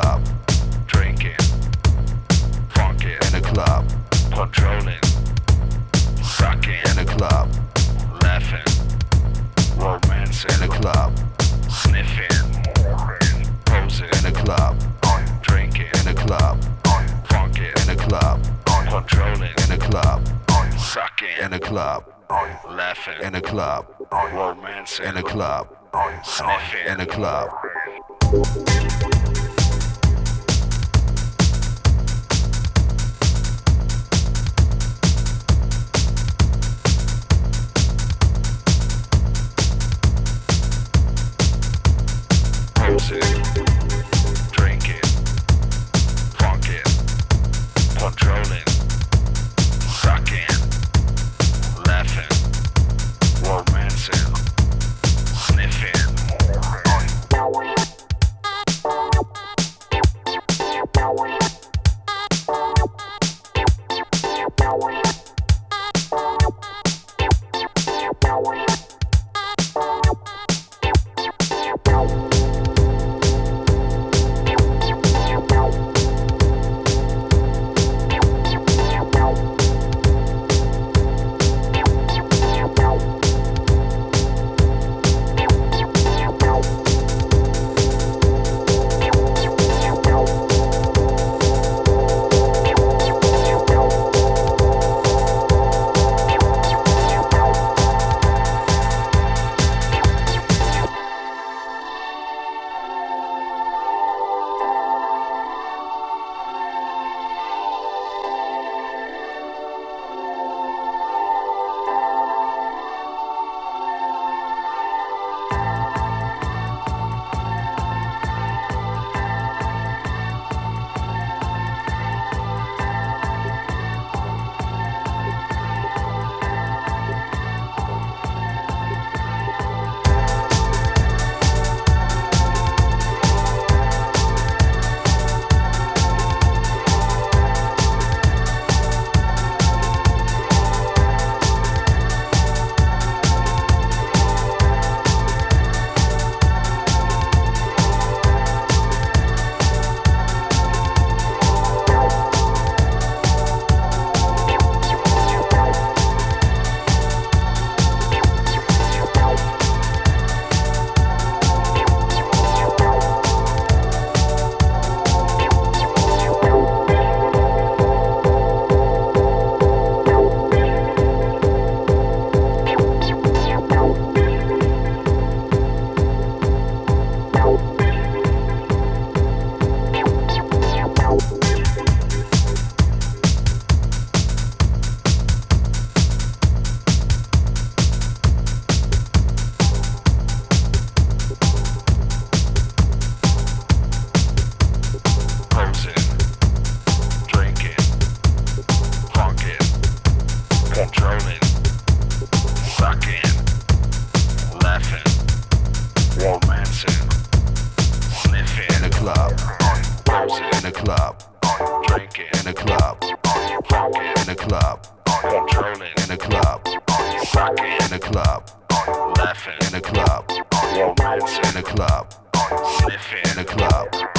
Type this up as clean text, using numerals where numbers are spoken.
club, drinking, funky, in a club, controlling, sucking, in a club, laughing, romancing, in a club, sniffing, posing, in a club, drinking, in a club, funky, in a club, controlling, in a club, sucking, in a club, laughing, in a club, romancing, in a club, sniffing, in a club. posing, drinking, funky, controlling, sucking, laughing, romancing, sniffing. Posing, drinking, funky, controlling, sucking, laughing, romancing, sniffing. In a club, Posing, in a club, drinking, in a club, funky, in a club, controlling, in a club, sucking, in a club, laughing, in a club, romancing, in a club, sniffing. in a club.